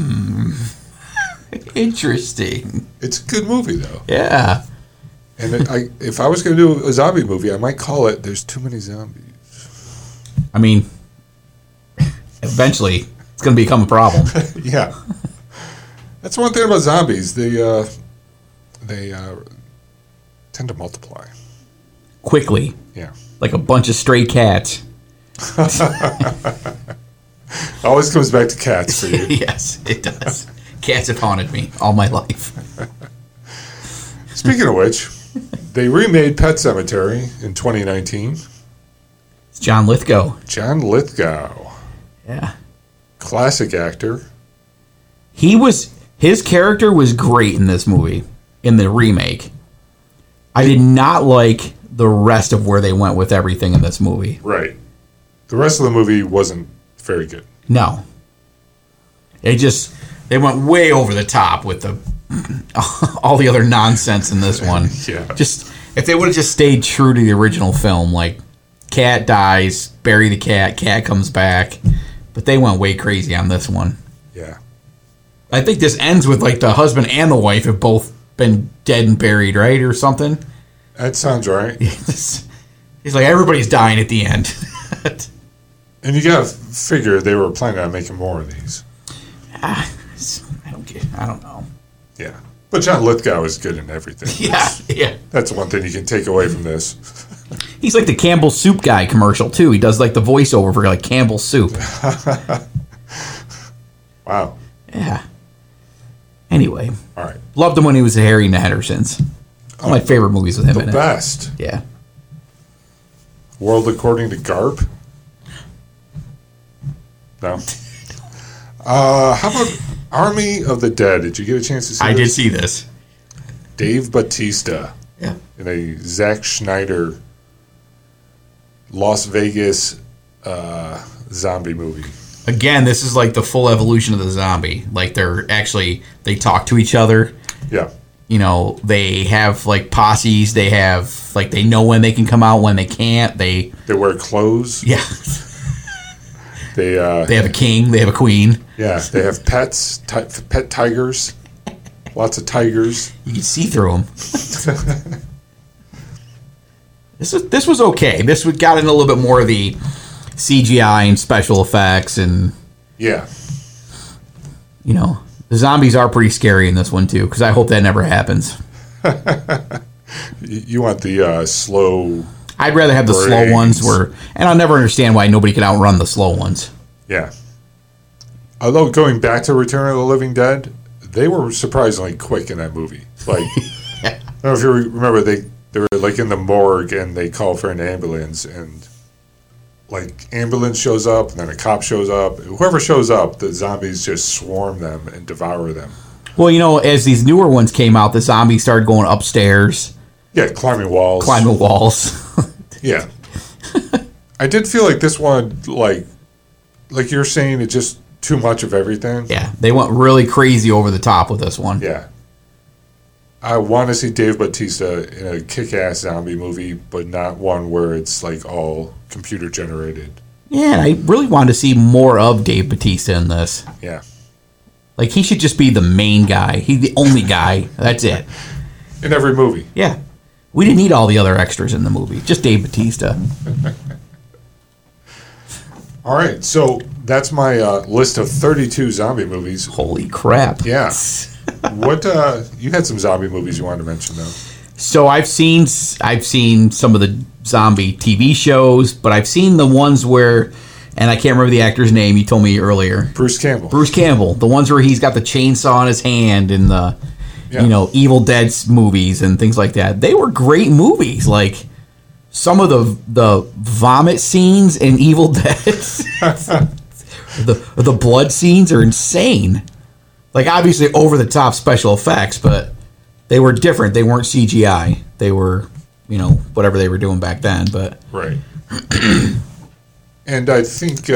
Interesting. It's a good movie, though. Yeah. And if I was going to do a zombie movie, I might call it There's Too Many Zombies. I mean, eventually, it's going to become a problem. Yeah. That's one thing about zombies. They tend to multiply. Quickly. Yeah. Like a bunch of stray cats. Always comes back to cats for you. Yes, it does. Cats have haunted me all my life. Speaking of which, they remade Pet Sematary in 2019. It's John Lithgow. John Lithgow. Yeah. Classic actor. His character was great in this movie, in the remake. I did not like the rest of where they went with everything in this movie. Right. The rest of the movie wasn't very good. No. They went way over the top with all the other nonsense in this one. Yeah. Just, if they would have just stayed true to the original film, like, cat dies, bury the cat comes back. But they went way crazy on this one. Yeah. I think this ends with, like, the husband and the wife have both been dead and buried, right? Or something. That sounds right. He's like, everybody's dying at the end. And you gotta figure they were planning on making more of these. I don't know. Yeah. But John Lithgow is good in everything. Yeah. That's one thing you can take away from this. He's like the Campbell Soup guy commercial, too. He does, like, the voiceover for, like, Campbell Soup. Wow. Yeah. Anyway. All right. Loved him when he was Harry in the Hendersons. One of my favorite movies with him in it. The best. Yeah. World According to Garp? No. How about Army of the Dead? Did you get a chance to see I this? did see this. Dave Bautista. Yeah. In a Zack Schneider Las Vegas zombie movie. Again, this is like the full evolution of the zombie. Like, they talk to each other. Yeah. You know, they have, like, posses. They have, like, they know when they can come out, when they can't. They wear clothes. Yeah. They have a king. They have a queen. Yeah. They have pets. Pet tigers. Lots of tigers. You can see through them. This was okay. This got into a little bit more of the CGI and special effects, and yeah, you know, the zombies are pretty scary in this one too. Because I hope that never happens. You want the slow? I'd rather have the slow ones and I'll never understand why nobody can outrun the slow ones. Yeah. Although going back to Return of the Living Dead, they were surprisingly quick in that movie. Like, I don't know if you remember, they were like in the morgue and they call for an ambulance, and like ambulance shows up and then a cop shows up. Whoever shows up, the zombies just swarm them and devour them. Well, you know, as these newer ones came out, the zombies started going upstairs. Yeah, climbing walls. Yeah. I did feel like this one, like you're saying, it's just too much of everything. Yeah, they went really crazy over the top with this one. Yeah. I want to see Dave Bautista in a kick-ass zombie movie, but not one where it's like all computer generated. Yeah, and I really wanted to see more of Dave Bautista in this. Yeah. Like, he should just be the main guy. He's the only guy. That's it. In every movie. Yeah. We didn't need all the other extras in the movie. Just Dave Bautista. All right, so that's my list of 32 zombie movies. Holy crap. Yeah. What you had some zombie movies you wanted to mention, though. So I've seen some of the zombie TV shows, but I've seen the ones where, and I can't remember the actor's name, you told me earlier. Bruce Campbell. The ones where he's got the chainsaw in his hand and the, Evil Dead movies and things like that. They were great movies. Like, some of the vomit scenes in Evil Dead, the blood scenes are insane. Like, obviously over the top special effects, but they were different. They weren't CGI. They were, whatever they were doing back then. But right. And I think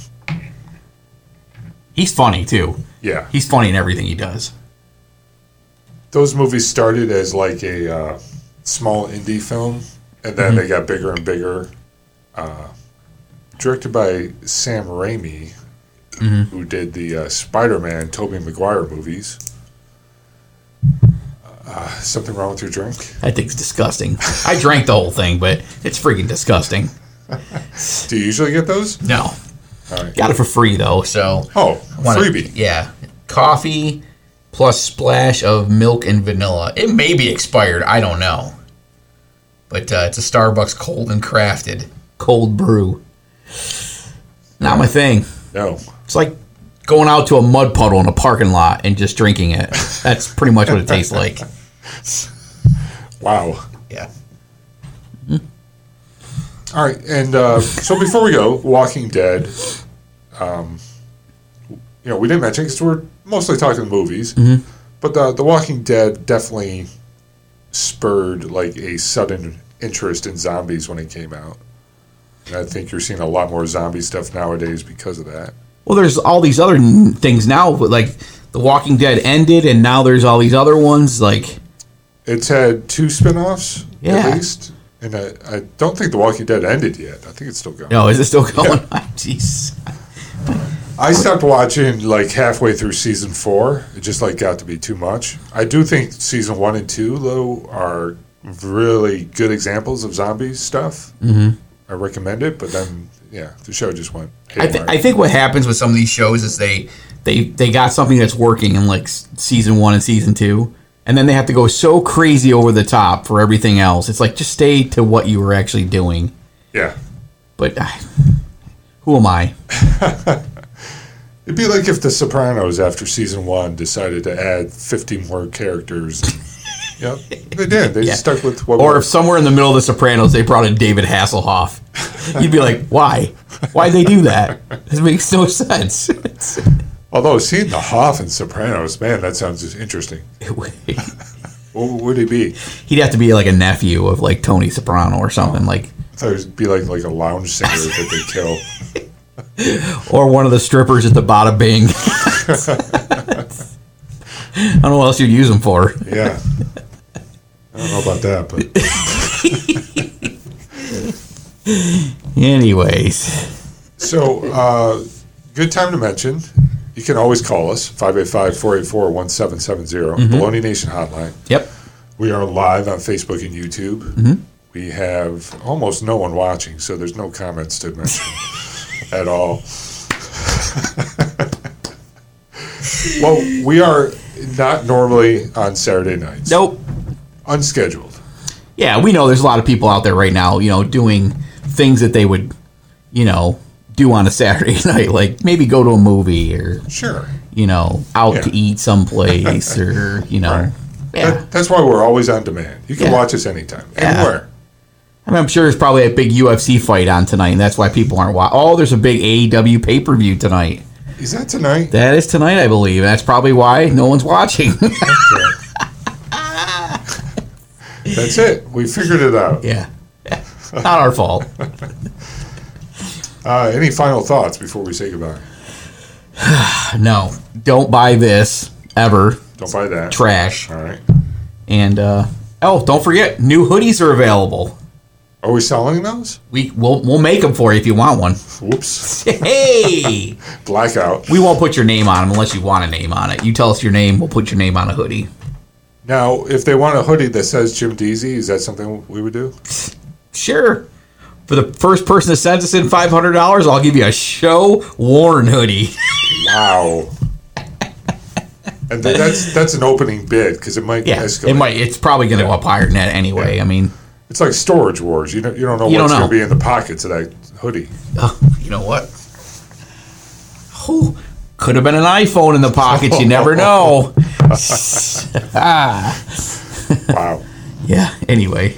he's funny too. Yeah, he's funny in everything he does. Those movies started as like a small indie film, and then they got bigger and bigger. Directed by Sam Raimi, who did the Spider-Man, Tobey Maguire movies. Something wrong with your drink? I think it's disgusting. I drank the whole thing, but it's freaking disgusting. Do you usually get those? No. All right. Got it for free, though, so... Oh, freebie. Yeah. Coffee plus splash of milk and vanilla. It may be expired. I don't know. But it's a Starbucks cold and crafted. Cold brew. Not my thing. No. It's like going out to a mud puddle in a parking lot and just drinking it. That's pretty much what it tastes like. Wow. Yeah. All right, and so before we go, Walking Dead, we didn't mention because we're mostly talking movies, but the Walking Dead definitely spurred like a sudden interest in zombies when it came out. And I think you're seeing a lot more zombie stuff nowadays because of that. Well, there's all these other things now, like The Walking Dead ended, and now there's all these other ones. Like, it's had 2 spin-offs, at least. And I don't think The Walking Dead ended yet. I think it's still going. No, is it still going? Jeez. I stopped watching like halfway through season 4. It just got to be too much. I do think season 1 and 2 though are really good examples of zombie stuff. I recommend it, but then the show just went. I think what happens with some of these shows is they got something that's working in like season 1 and season 2. And then they have to go so crazy over the top for everything else. It's like, just stay to what you were actually doing. Yeah. But who am I? It'd be like if The Sopranos, after season 1, decided to add 50 more characters. Yep, they did. They stuck with what. Or if somewhere in the middle of The Sopranos, they brought in David Hasselhoff. You'd be like, why? Why'd they do that? It makes no sense. Although, seeing the Hoff in Sopranos, man, that sounds just interesting. What would he be? He'd have to be like a nephew of like Tony Soprano or something. Like, I thought it would be like a lounge singer that they kill. Or one of the strippers at the Bada Bing. I don't know what else you'd use them for. Yeah. I don't know about that, but... Anyways. So, good time to mention... You can always call us, 585-484-1770, Baloney Nation Hotline. Yep. We are live on Facebook and YouTube. We have almost no one watching, so there's no comments to mention at all. Well, we are not normally on Saturday nights. Nope. Unscheduled. Yeah, we know there's a lot of people out there right now, doing things that they would, do on a Saturday night, like maybe go to a movie or out to eat someplace or Right. That's why we're always on demand. You can watch us anytime, anywhere. I mean, I'm sure there's probably a big UFC fight on tonight, and that's why people aren't watching. Oh, there's a big AEW pay-per-view tonight. Is that tonight? That is tonight, I believe. That's probably why no one's watching. That's it. We figured it out. Yeah. Not our fault. Any final thoughts before we say goodbye? No. Don't buy this ever. Don't buy that. Trash. All right. And, don't forget, new hoodies are available. Are we selling those? We'll make them for you if you want one. Whoops. Hey! Blackout. We won't put your name on them unless you want a name on it. You tell us your name, we'll put your name on a hoodie. Now, if they want a hoodie that says Jim Deasy, is that something we would do? Sure. For the first person that sends us in $500, I'll give you a show-worn hoodie. Wow. And that's an opening bid because it might escalate. It might. It's probably going to go up higher than that anyway. Yeah. I mean, it's like Storage Wars. You don't know what's going to be in the pockets of that hoodie. You know what? Oh, could have been an iPhone in the pockets. You never know. Wow. Yeah. Anyway.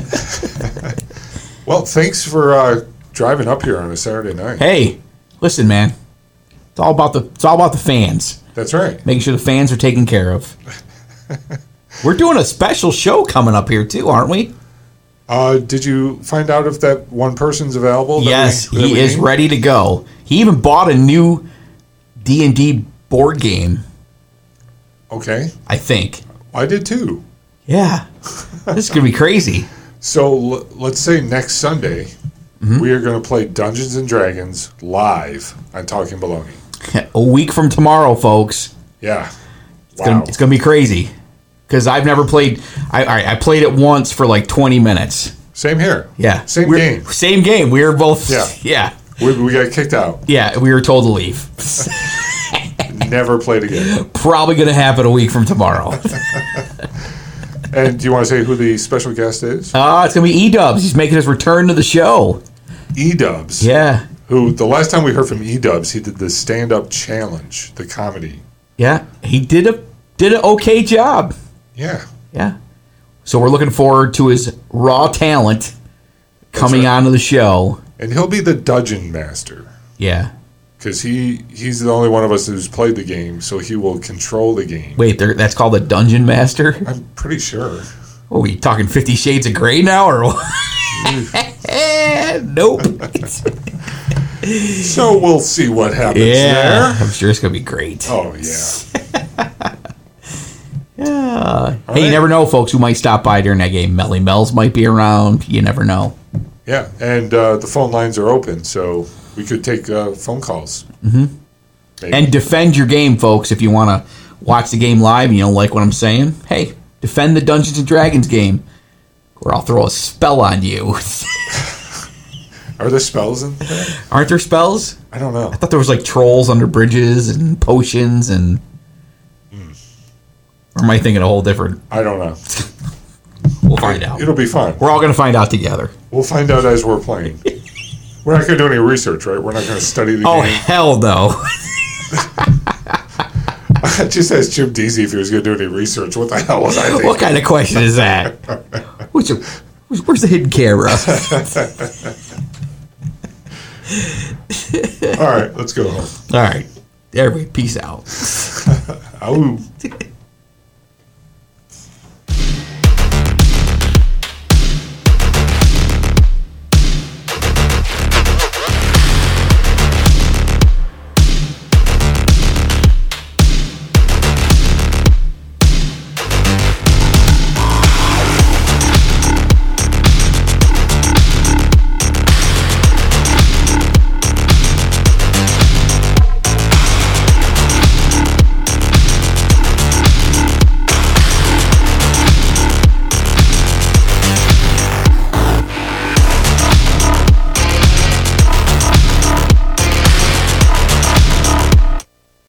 Well, thanks for driving up here on a Saturday night. Hey, listen, man. It's all about the fans. That's right. Making sure the fans are taken care of. We're doing a special show coming up here too, aren't we? Did you find out if that one person's available? Yes, he is ready to go. He even bought a new D&D board game. Okay. I think. I did too. Yeah. This is going to be crazy. So let's say next Sunday, we are going to play Dungeons & Dragons live on Talking Baloney. A week from tomorrow, folks. Yeah. Wow. It's going to be crazy. Because I've never played... I played it once for like 20 minutes. Same here. Yeah. Same game. We were both... Yeah. We got kicked out. Yeah, we were told to leave. Never played again. Probably going to happen a week from tomorrow. And do you want to say who the special guest is? It's going to be E-Dubs. He's making his return to the show. E-Dubs? Yeah. Who, the last time we heard from E-Dubs, he did the stand-up challenge, the comedy. Yeah. He did an okay job. Yeah. Yeah. So we're looking forward to his raw talent coming onto the show. And he'll be the Dungeon Master. Yeah. Because he's the only one of us who's played the game, so he will control the game. Wait, that's called the Dungeon Master? I'm pretty sure. Are we talking 50 Shades of Grey now, or what? Nope. So we'll see what happens there. I'm sure it's going to be great. Oh, yeah. Yeah. Hey, you never know, folks, who might stop by during that game. Melly Mel's might be around. You never know. Yeah, and the phone lines are open, so we could take phone calls. Mm-hmm. And defend your game, folks, if you want to watch the game live and you don't like what I'm saying. Hey, defend the Dungeons & Dragons game, or I'll throw a spell on you. Are there spells in there? Aren't there spells? I don't know. I thought there was like trolls under bridges and potions and... Or am I thinking a whole different... I don't know. We'll find out. It'll be fun. We're all going to find out together. We'll find out as we're playing. We're not going to do any research, right? We're not going to study the game. Oh, hell no. I just asked Jim Deasy if he was going to do any research. What the hell was I thinking? What kind of question is that? Where's the hidden camera? All right, let's go home. All right. Everybody, peace out. Oh.